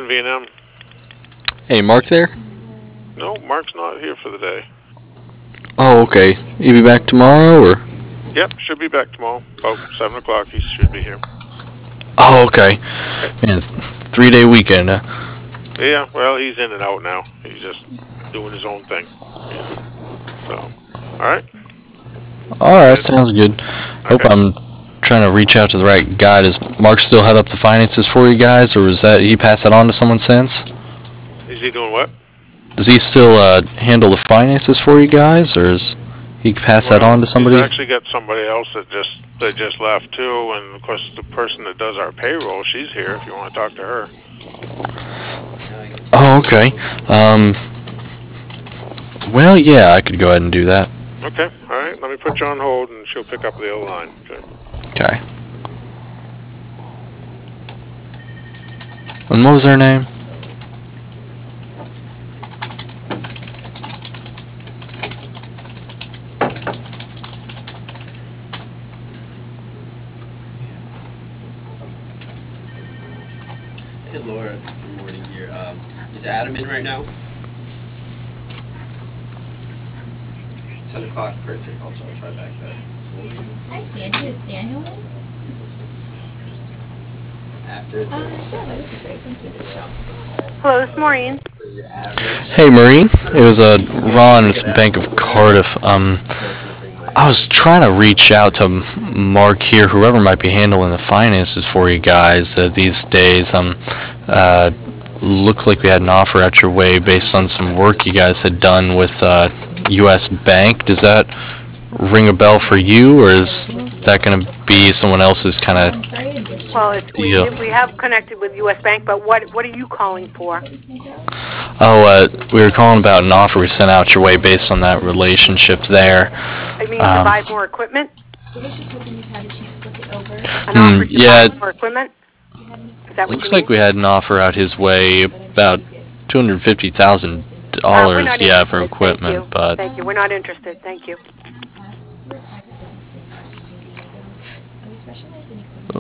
Ken V&M. Hey, Mark there? No, Mark's not here for the day. Oh, okay. You be back tomorrow, or? Yep, should be back tomorrow. About 7 o'clock, he should be here. Oh, okay. Okay. Man, 3-day weekend, huh? Yeah, well, he's in and out now. He's just doing his own thing. Yeah. So, alright. Alright, sounds good. Hope Okay. I'm trying to reach out to the right guy. Does Mark still head up the finances for you guys, or was that he pass that on to someone since? Is he doing what? Does he still handle the finances for you guys, or is he pass that on Well, to he's somebody? actually got somebody else that just left too, and of course the person that does our payroll, she's here if you want to talk to her. Oh, okay. Well, yeah, I could go ahead and do that. Okay, alright, let me put you on hold and she'll pick up the other line. Okay. Okay. And what was her name? Hey Laura, good morning here. Is Adam in right now? 10 o'clock, perfect. I'll try back there. Hi Sandy, is Daniel in? After Sure, that would be great. Thank you. Hello, it's Maureen. Hey, Maureen. It was Ron with Bank of Cardiff. I was trying to reach out to Mark here, whoever might be handling the finances for you guys these days. Looks like we had an offer at your way based on some work you guys had done with U.S. Bank. Does that ring a bell for you, or is that going to be someone else's kind of Well, deal? we have connected with U.S. Bank, but what are you calling for? Oh, we were calling about an offer we sent out your way based on that relationship there. I mean, to buy more equipment? I was just hoping you've had a chance to look it over. An offer to yeah, buy more equipment? Is that what looks you mean? like we had an offer out his way about $250,000, yeah, for equipment, but Thank you. We're not interested. Thank you. We specialize in